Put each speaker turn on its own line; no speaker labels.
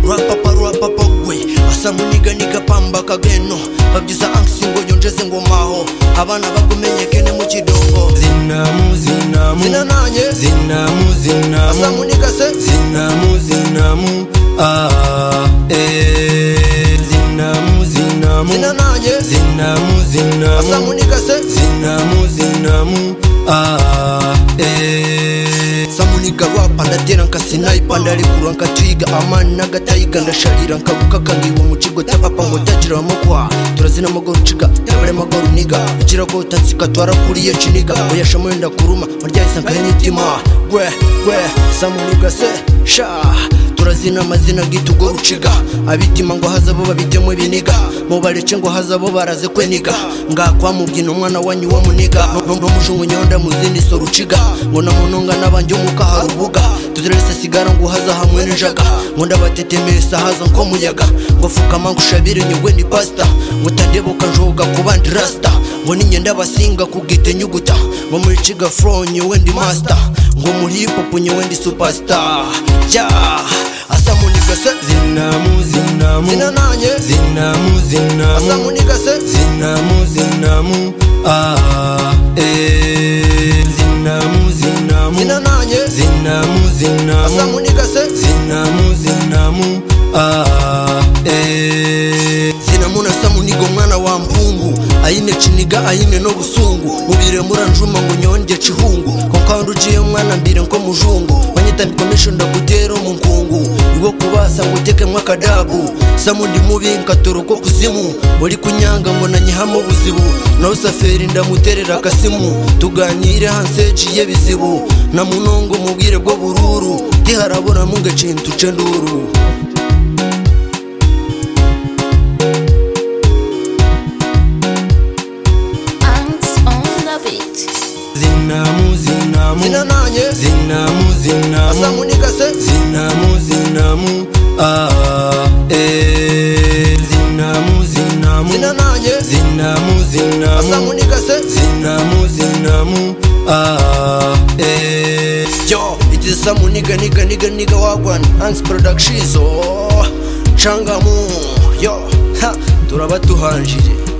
Rapa gwe asa muniga pamba kageno babyiza ansingo yonjeze ngomaho abana bagumenyekene mu kidongo
zinamu
zinananye
zinamu
asa muniga se
zinamu zinamu
zinananye
zinamu
asa muniga se
zinamu
samuniga rapa ndatera nkasinayipa ndarekura nkatwiga amani n'agatayiga ndasharira nkabuka kangiwa mu kigo cy'abapa ngo tagira amagwa turazina amagoro uciga yabare amagoro uniga ugira ko utansika twarakuriye kiniga oyashamo yenda kuruma maryahise nkayanitima gwe samuniga se sha turazina amazina gitugo ruciga abitima ngo hazabo babitemo ibiniga mubareke ngo hazabo baraze kweniga ngakwa mubyina umwana wanyu wa muniga no mujungu nyonda muzindi so ruciga ngo namunonga nabanje umuka harubuga tuzerese sigara ngo haza hamwe n'injaga ngo ndabatetemesa haza nko muyaga ngo fukama ngushabire nywe ni pasta ngo tandeboka njoga kubandi rasta ngo ninye ndabasinga kugite nyuguta ngo muri ciga flow nywe ndi master ngo muri hip hop nywe ndi superstar asa muniga se
zinamu
zinananye asa muniga se
zinamu
zinananye asa muniga se
zinamu
zinamuna samuniga umwana wa mpungu ayine kiniga ayine no busungu mubire muranjuma ngo nyonge chihungu konkando uciye mwana mbire nko mujungu banyita commission ndagutera mu nkungu iwo kubasa ngo teke mwakadabu samundi mubi nkatoroka kuzimu muri kunyanga ngo nanyihamo buzibu naho saferi ndamuterera kasimu tuganire hanseji yebizibu na munongo mubwire bwo bururu giharabona munge cintu cenduru zinananye asa muniga se
zinamu
zinananye asa muniga se
zinamu
yo it is some nigga wagwan Hans Productions changamu yo turaba tuhanjire